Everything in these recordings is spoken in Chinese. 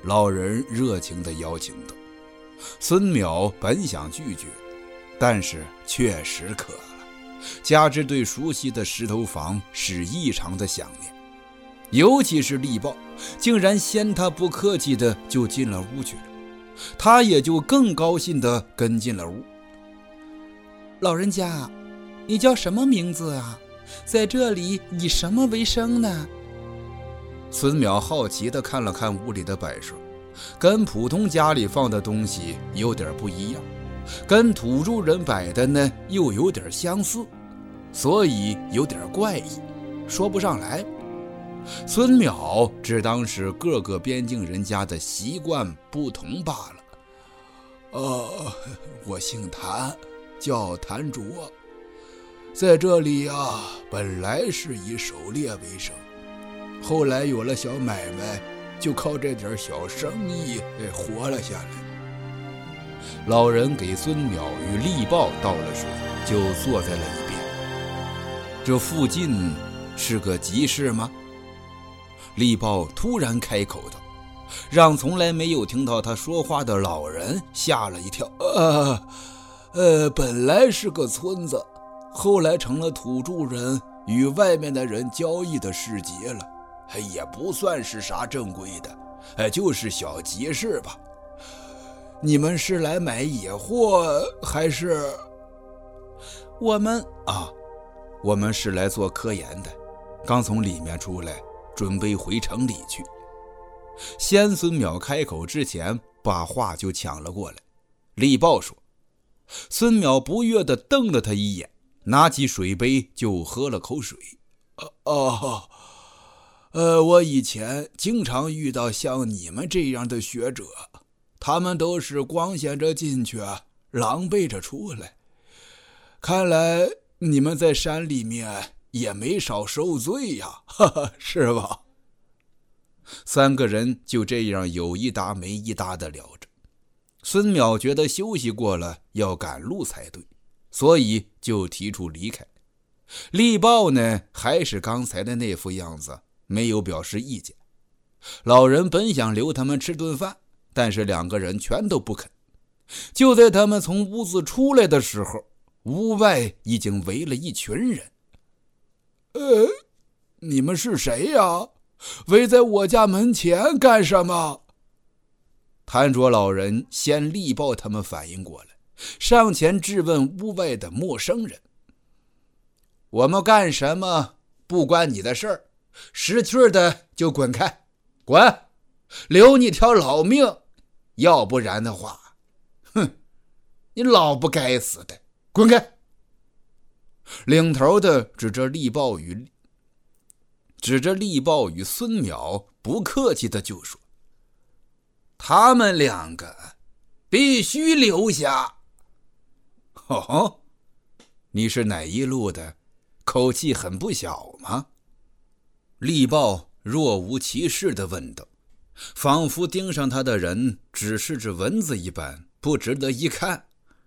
老人热情地邀请道。孙淼本想拒绝，但是确实渴了，加之对熟悉的石头房是异常的想念，尤其是力豹竟然嫌他不客气的就进了屋去了，他也就更高兴的跟进了屋。 老人家，你叫什么名字啊？在这里以什么为生呢？ 孙淼好奇地看了看屋里的摆设，跟普通家里放的东西有点不一样，跟土著人摆的呢又有点相似，所以有点怪异，说不上来。孙淼只当是各个边境人家的习惯不同罢了。我姓谭，叫谭卓，在这里啊，本来是以狩猎为生，后来有了小买卖，就靠这点小生意活了下来。老人给孙淼与力豹倒了水，就坐在了一边。这附近是个集市吗？力豹突然开口道，让从来没有听到他说话的老人吓了一跳。本来是个村子，后来成了土著人与外面的人交易的市集了，也不算是啥正规的，就是小集市吧。你们是来买野货还是？我们是来做科研的，刚从里面出来，准备回城里去。先孙淼开口之前，把话就抢了过来。力豹说。孙淼不悦地瞪了他一眼，拿起水杯就喝了口水。我以前经常遇到像你们这样的学者，他们都是光鲜着进去，狼狈着出来。看来你们在山里面也没少受罪呀，是吧？三个人就这样有一搭没一搭地聊着。孙淼觉得休息过了要赶路才对，所以就提出离开。力豹呢，还是刚才的那副样子，没有表示意见。老人本想留他们吃顿饭，但是两个人全都不肯。就在他们从屋子出来的时候，屋外已经围了一群人。你们是谁呀？围在我家门前干什么？谭卓老人先力豹他们反应过来，上前质问屋外的陌生人。我们干什么不关你的事儿，识趣的就滚开，滚，留你条老命，要不然的话，你老不该死的，滚开。领头的指着力豹与孙淼，不客气的就说，他们两个必须留下。你是哪一路的？口气很不小吗？力豹若无其事地问道，仿佛盯上他的人只是只蚊子一般，不值得一看。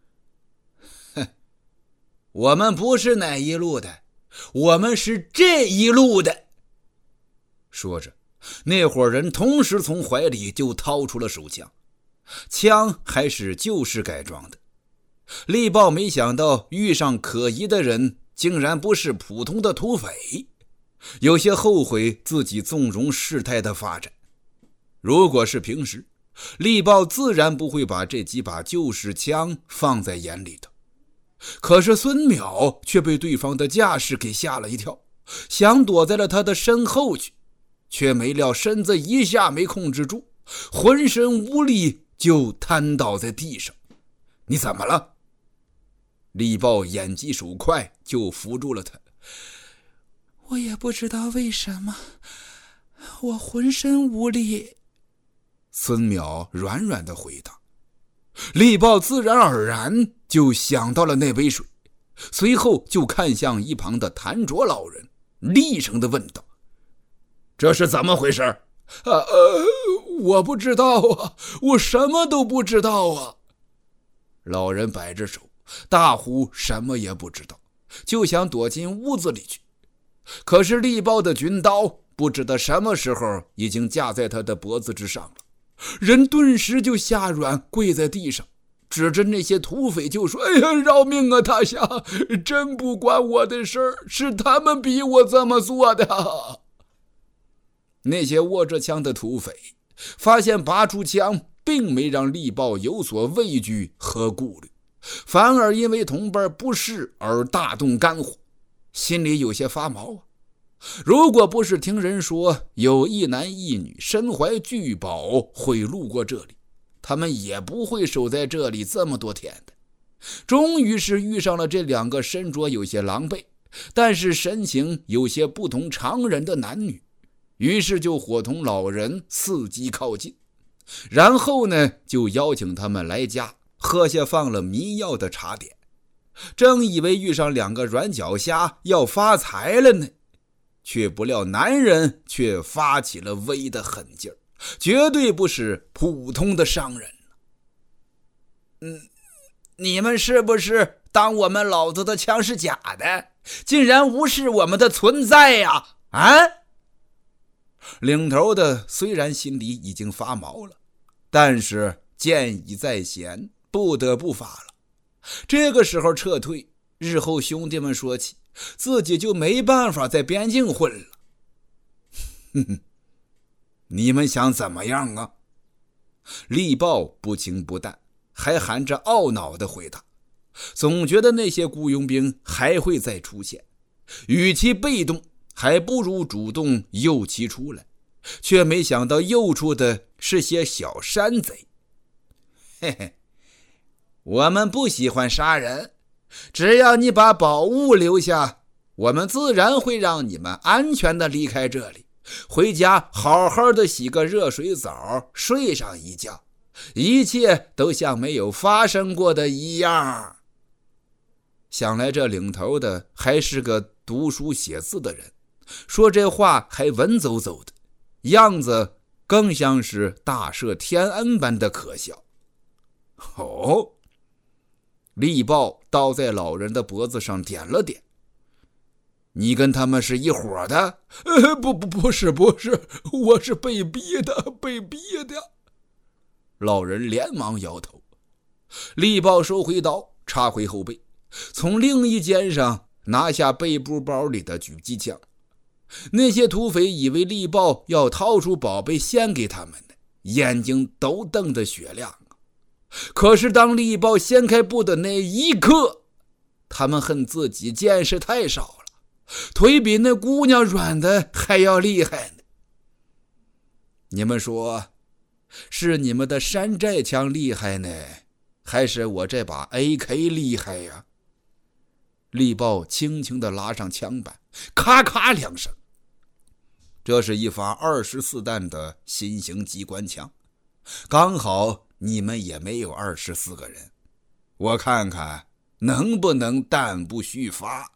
我们不是哪一路的，我们是这一路的。说着，那伙人同时从怀里就掏出了手枪，枪还是旧式改装的。力豹没想到遇上可疑的人竟然不是普通的土匪，有些后悔自己纵容事态的发展。如果是平时，力豹自然不会把这几把旧式枪放在眼里头。可是孙淼却被对方的架势给吓了一跳，想躲在了他的身后去，却没料身子一下没控制住，浑身无力就瘫倒在地上。你怎么了？力豹眼疾手快就扶住了他。 我也不知道为什么，我浑身无力。 孙淼软软地回答。力豹自然而然就想到了那杯水，随后就看向一旁的谭卓老人，厉声地问道，这是怎么回事？我不知道啊，我什么都不知道啊。老人摆着手，大呼什么也不知道，就想躲进屋子里去。可是力豹的军刀不知道什么时候已经架在他的脖子之上了， 人顿时就下软，跪在地上，指着那些土匪就说：“哎呀，饶命啊，大侠，真不关我的事儿，是他们逼我这么做的。”那些握着枪的土匪发现拔出枪并没让力豹有所畏惧和顾虑，反而因为同伴不适而大动肝火，心里有些发毛啊。如果不是听人说有一男一女身怀巨宝会路过这里，他们也不会守在这里这么多天的。终于是遇上了这两个身着有些狼狈，但是神情有些不同常人的男女，于是就伙同老人伺机靠近，然后呢就邀请他们来家喝下放了迷药的茶点。正以为遇上两个软脚虾要发财了呢，却不料男人却发起了威的狠劲儿，绝对不是普通的商人。你们是不是当我们老子的枪是假的，竟然无视我们的存在呀？领头的虽然心里已经发毛了，但是箭已在弦，不得不发了。这个时候撤退，日后兄弟们说起自己就没办法在边境混了。你们想怎么样啊？力豹不轻不淡，还含着懊恼的回答，总觉得那些雇佣兵还会再出现，与其被动还不如主动诱其出来，却没想到诱出的是些小山贼。嘿嘿，我们不喜欢杀人，只要你把宝物留下，我们自然会让你们安全的离开这里，回家好好的洗个热水澡，睡上一觉，一切都像没有发生过的一样。想来这领头的还是个读书写字的人，说这话还文绉绉的，样子更像是大赦天恩般的可笑。力豹倒在老人的脖子上点了点。你跟他们是一伙的？不是，我是被逼的。老人连忙摇头。力豹收回刀，插回后背，从另一肩上拿下背部包里的狙击枪。那些土匪以为力豹要掏出宝贝献给他们呢，眼睛都瞪得雪亮。可是当力豹掀开布的那一刻，他们恨自己见识太少了，腿比那姑娘软的还要厉害呢。你们说，是你们的山寨枪厉害呢，还是我这把 AK 厉害呀？力豹轻轻地拉上枪板，咔咔两声。这是一发24弹的新型机关枪，刚好你们也没有24个人，我看看能不能弹不虚发。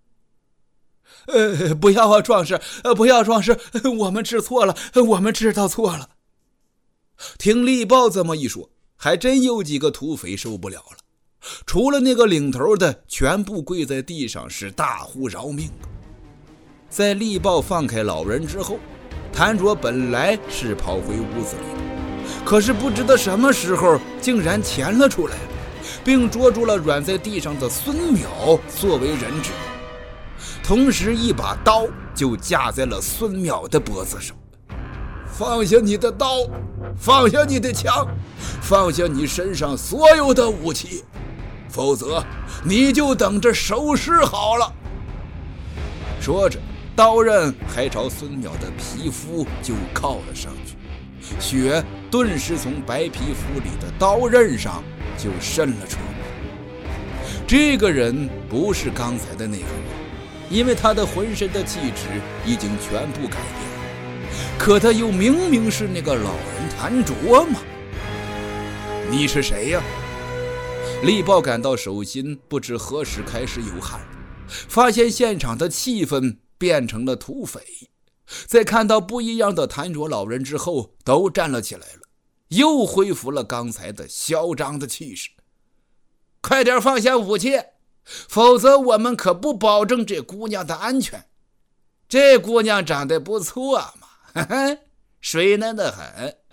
不要啊，壮士，不要，壮士，我们知错了，我们知道错了。听力豹这么一说，还真有几个土匪受不了了，除了那个领头的，全部跪在地上是大呼饶命。在力豹放开老人之后，谭卓本来是跑回屋子里的，可是不知道什么时候竟然潜了出来，并捉住了软在地上的孙淼作为人质，同时一把刀就架在了孙淼的脖子上。放下你的刀，放下你的枪，放下你身上所有的武器，否则你就等着收尸好了。说着，刀刃还朝孙淼的皮肤就靠了上去，血顿时从白皮肤里的刀刃上就渗了出来。这个人不是刚才的那个人，因为他的浑身的气质已经全部改变了，可他又明明是那个老人谭卓嘛。你是谁呀？力豹感到手心不知何时开始有汗，发现现场的气氛变成了土匪，在看到不一样的谭卓老人之后，都站了起来了，又恢复了刚才的嚣张的气势。快点放下武器，否则我们可不保证这姑娘的安全。这姑娘长得不错嘛，水嫩得很。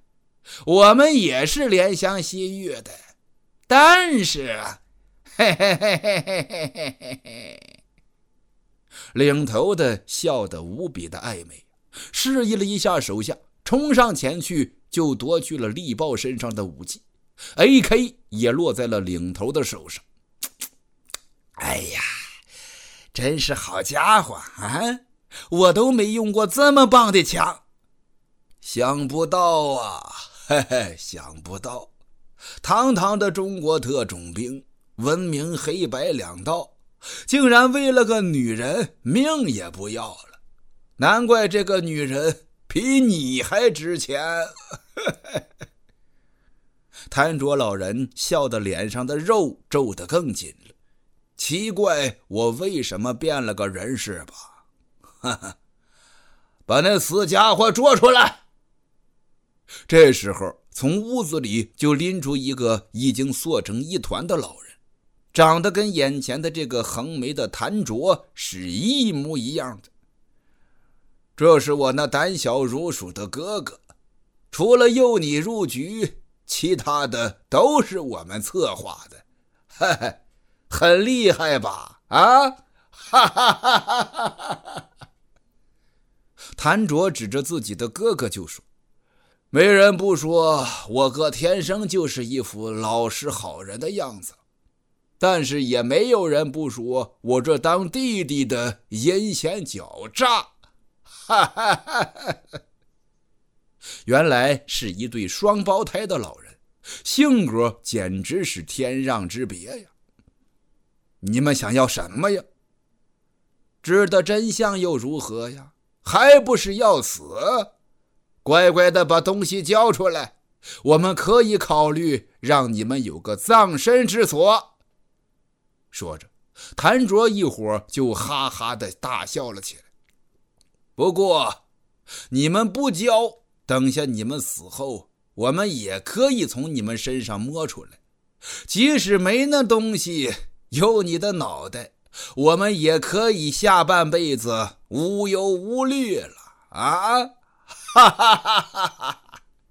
我们也是怜香惜玉的，但是嘿嘿嘿嘿嘿嘿嘿嘿。领头的笑得无比的暧昧，示意了一下手下，冲上前去就夺去了力豹身上的武器， AK 也落在了领头的手上。哎呀，真是好家伙啊！我都没用过这么棒的枪。想不到啊，嘿嘿，想不到，堂堂的中国特种兵，闻名黑白两道，竟然为了个女人命也不要了。难怪这个女人比你还值钱。谭卓老人笑得脸上的肉皱得更紧了。奇怪我为什么变了个人是吧？哈哈，把那死家伙捉出来。这时候从屋子里就拎出一个已经缩成一团的老人，长得跟眼前的这个横眉的谭卓是一模一样的。这是我那胆小如鼠的哥哥，除了诱你入局，其他的都是我们策划的，嘿嘿，很厉害吧？啊，哈哈哈哈哈！谭卓指着自己的哥哥就说：“没人不说我哥天生就是一副老实好人的样子，但是也没有人不说我这当弟弟的阴险狡诈。”哈哈哈哈！原来是一对双胞胎的老人，性格简直是天壤之别呀。你们想要什么呀？知道真相又如何呀？还不是要死？乖乖的把东西交出来，我们可以考虑让你们有个葬身之所。说着，谭卓一伙就哈哈的大笑了起来。不过你们不交，等下你们死后，我们也可以从你们身上摸出来，即使没那东西，有你的脑袋，我们也可以下半辈子无忧无虑了啊！哈哈哈哈哈！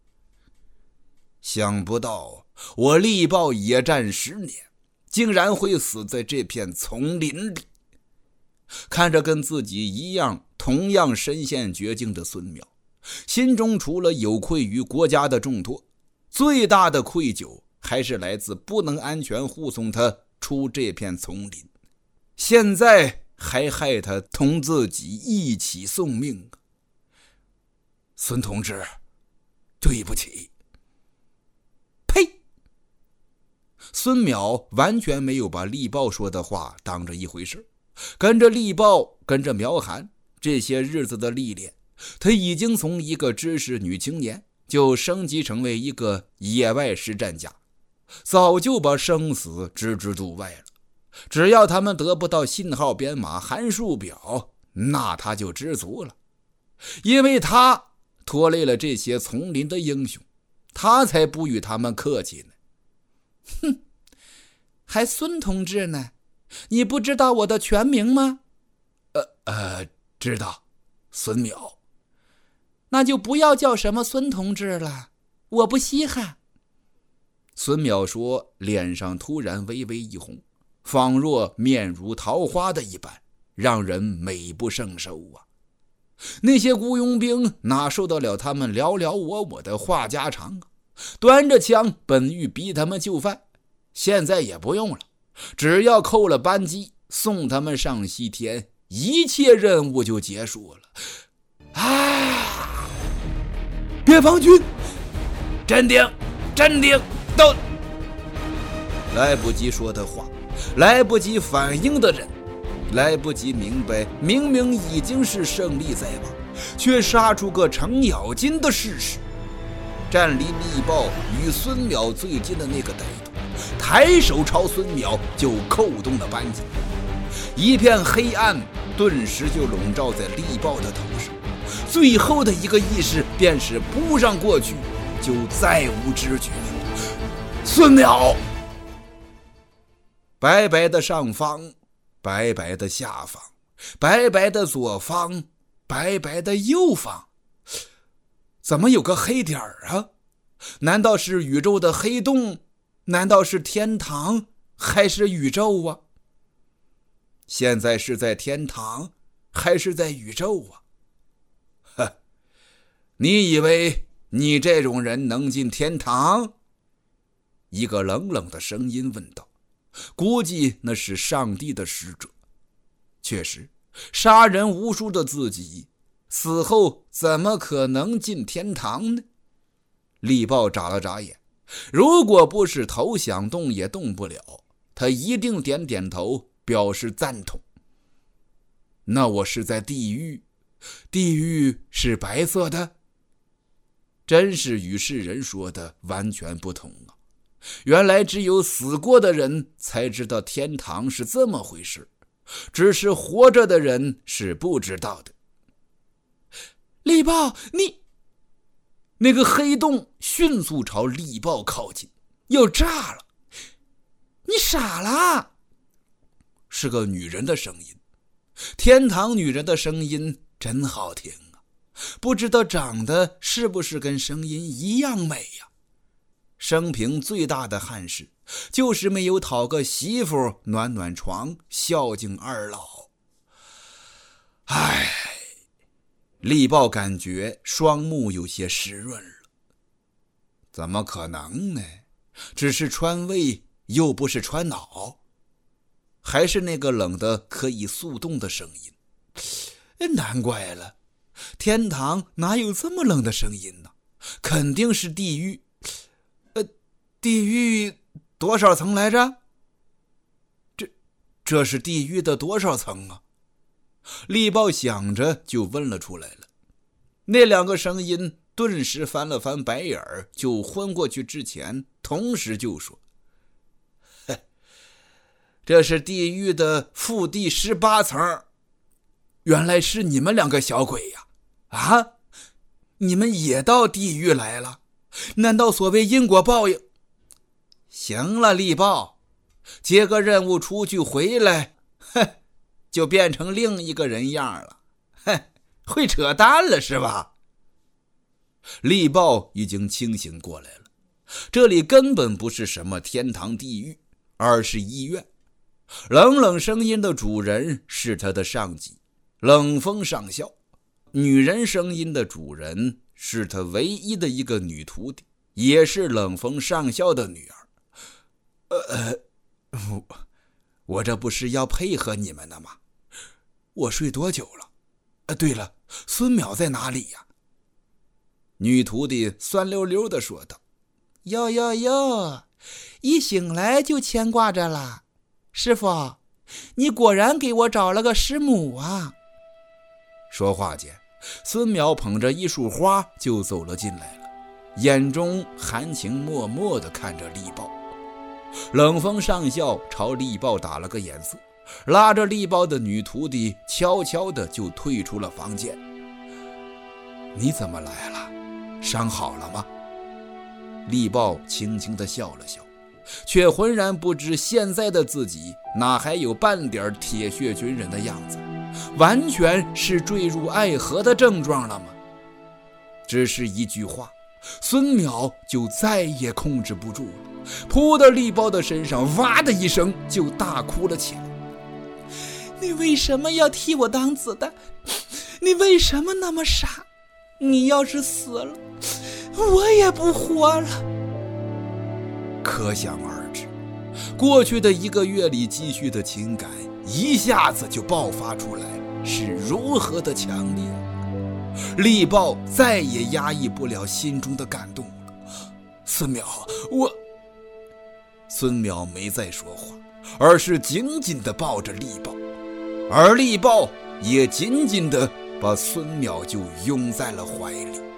想不到我力豹野战10年，竟然会死在这片丛林里。看着跟自己一样同样身陷绝境的孙淼，心中除了有愧于国家的重托，最大的愧疚还是来自不能安全护送他出这片丛林，现在还害他同自己一起送命。孙同志，对不起。呸！孙淼完全没有把力豹说的话当着一回事，跟着力豹，跟着苗涵这些日子的历练，他已经从一个知识女青年就升级成为一个野外实战家，早就把生死置之度外了。只要他们得不到信号编码函数表，那他就知足了。因为他拖累了这些丛林的英雄，他才不与他们客气呢。 哼，还孙同志呢？你不知道我的全名吗？ 知道，孙淼。 那就不要叫什么孙同志了，我不稀罕。 孙淼说，脸上突然微微一红，仿若面如桃花的一般，让人美不胜收啊。那些雇佣兵哪受得了他们聊聊我的话家常啊？端着枪本欲逼他们就范，现在也不用了，只要扣了扳机，送他们上西天，一切任务就结束了。边防军，镇定，镇定，都来不及说的话，来不及反应的人，来不及明白明明已经是胜利在望，却杀出个程咬金的事实。站离力豹与孙淼最近的那个歹徒抬手朝孙淼就扣动了扳机，一片黑暗顿时就笼罩在力豹的头上，最后的一个意识便是扑上过去，就再无知觉。孙淼，白白的上方，白白的下方，白白的左方，白白的右方，怎么有个黑点儿啊？ 难道是宇宙的黑洞？难道是天堂还是宇宙啊？现在是在天堂还是在宇宙啊？呵，你以为你这种人能进天堂？一个冷冷的声音问道，估计那是上帝的使者。确实，杀人无数的自己死后怎么可能进天堂呢？力豹眨了眨眼，如果不是头想动也动不了，他一定点点头表示赞同。那我是在地狱，地狱是白色的？真是与世人说的完全不同啊！原来只有死过的人才知道天堂是这么回事，只是活着的人是不知道的。力豹，你……那个黑洞迅速朝力豹靠近，要炸了！你傻了！是个女人的声音，天堂女人的声音真好听啊！不知道长得是不是跟声音一样美呀？生平最大的憾事就是没有讨个媳妇暖暖床，孝敬二老。唉，力豹感觉双目有些湿润了。怎么可能呢？只是穿胃，又不是穿脑。还是那个冷的可以速冻的声音。难怪了，天堂哪有这么冷的声音呢？肯定是地狱。地狱多少层来着？这是地狱的多少层啊？力豹想着就问了出来了。那两个声音顿时翻了翻白眼儿，就昏过去之前同时就说，这是地狱的负第18层。原来是你们两个小鬼呀！啊，你们也到地狱来了？难道所谓因果报应？行了，力豹，接个任务出去回来，就变成另一个人样了，会扯淡了是吧？力豹已经清醒过来了，这里根本不是什么天堂地狱，而是医院。冷冷声音的主人是他的上级，冷风上校。女人声音的主人是他唯一的一个女徒弟，也是冷风上校的女儿。我这不是要配合你们的吗？我睡多久了？对了，孙淼在哪里呀？女徒弟酸溜溜地说道。 哟，一醒来就牵挂着了。师傅，你果然给我找了个师母啊！ 说话间，孙淼捧着一束花就走了进来了，眼中含情脉脉地看着力豹。冷风上校朝力豹打了个眼色，拉着力豹的女徒弟悄悄地就退出了房间。你怎么来了？伤好了吗？力豹轻轻地笑了笑，却浑然不知现在的自己哪还有半点铁血军人的样子，完全是坠入爱河的症状了吗？只是一句话，孙淼就再也控制不住了，扑到力豹的身上，哇的一声就大哭了起来。 你为什么要替我当子弹？你为什么那么傻？你要是死了，我也不活了。 可想而知，过去的1个月里积蓄的情感一下子就爆发出来，是如何的强烈。力豹再也压抑不了心中的感动了。孙淼，孙淼没再说话，而是紧紧地抱着力豹，而力豹也紧紧地把孙淼就拥在了怀里。